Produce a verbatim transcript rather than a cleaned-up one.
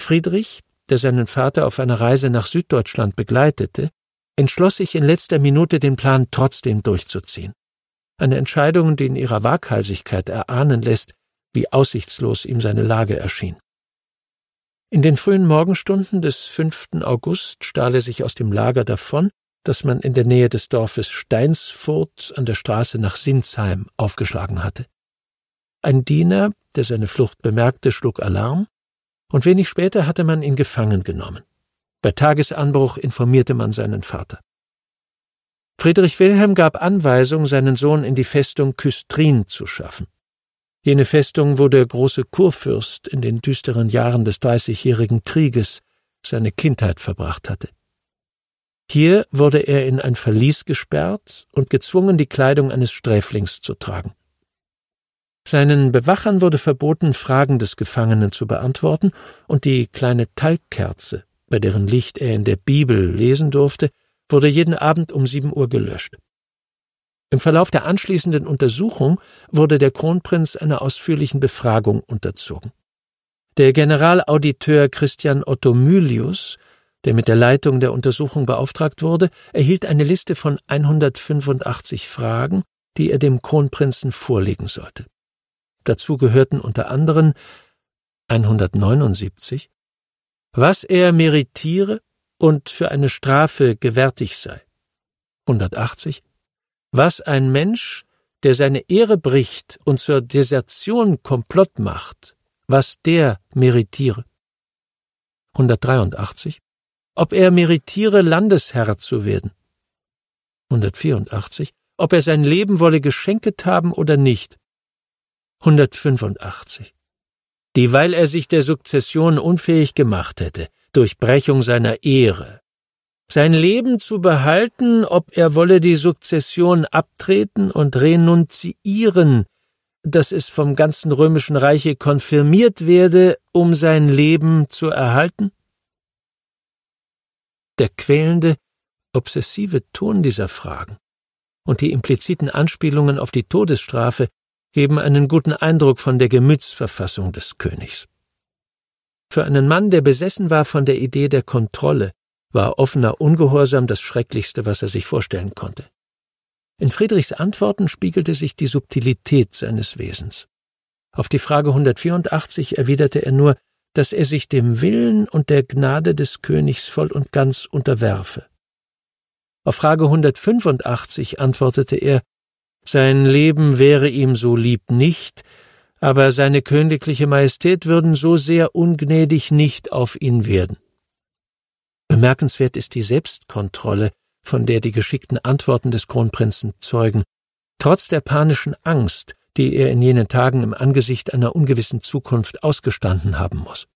Friedrich, der seinen Vater auf einer Reise nach Süddeutschland begleitete, entschloss sich in letzter Minute, den Plan trotzdem durchzuziehen. Eine Entscheidung, die in ihrer Waghalsigkeit erahnen lässt, wie aussichtslos ihm seine Lage erschien. In den frühen Morgenstunden des fünften August stahl er sich aus dem Lager davon, das man in der Nähe des Dorfes Steinsfurt an der Straße nach Sinsheim aufgeschlagen hatte. Ein Diener, der seine Flucht bemerkte, schlug Alarm, und wenig später hatte man ihn gefangen genommen. Bei Tagesanbruch informierte man seinen Vater. Friedrich Wilhelm gab Anweisung, seinen Sohn in die Festung Küstrin zu schaffen. Jene Festung, wo der große Kurfürst in den düsteren Jahren des Dreißigjährigen Krieges seine Kindheit verbracht hatte. Hier wurde er in ein Verlies gesperrt und gezwungen, die Kleidung eines Sträflings zu tragen. Seinen Bewachern wurde verboten, Fragen des Gefangenen zu beantworten, und die kleine Talgkerze, bei deren Licht er in der Bibel lesen durfte, wurde jeden Abend um sieben Uhr gelöscht. Im Verlauf der anschließenden Untersuchung wurde der Kronprinz einer ausführlichen Befragung unterzogen. Der Generalauditeur Christian Otto Mylius, der mit der Leitung der Untersuchung beauftragt wurde, erhielt eine Liste von hundertfünfundachtzig Fragen, die er dem Kronprinzen vorlegen sollte. Dazu gehörten unter anderem hundertneunundsiebzig, was er meritiere und für eine Strafe gewärtig sei, hundertachtzig, was ein Mensch, der seine Ehre bricht und zur Desertion Komplott macht, was der meritiere, hundertdreiundachtzig, ob er meritiere, Landesherr zu werden, hundertvierundachtzig, ob er sein Leben wolle geschenket haben oder nicht, hundertfünfundachtzig, dieweil er sich der Sukzession unfähig gemacht hätte, durch Brechung seiner Ehre, sein Leben zu behalten, ob er wolle die Sukzession abtreten und renunziieren, dass es vom ganzen römischen Reiche konfirmiert werde, um sein Leben zu erhalten? Der quälende, obsessive Ton dieser Fragen und die impliziten Anspielungen auf die Todesstrafe geben einen guten Eindruck von der Gemütsverfassung des Königs. Für einen Mann, der besessen war von der Idee der Kontrolle, war offener Ungehorsam das Schrecklichste, was er sich vorstellen konnte. In Friedrichs Antworten spiegelte sich die Subtilität seines Wesens. Auf die Frage hundertvierundachtzig erwiderte er nur, dass er sich dem Willen und der Gnade des Königs voll und ganz unterwerfe. Auf Frage hundertfünfundachtzig antwortete er, sein Leben wäre ihm so lieb nicht, aber seine königliche Majestät würden so sehr ungnädig nicht auf ihn werden. Bemerkenswert ist die Selbstkontrolle, von der die geschickten Antworten des Kronprinzen zeugen, trotz der panischen Angst, die er in jenen Tagen im Angesicht einer ungewissen Zukunft ausgestanden haben muss.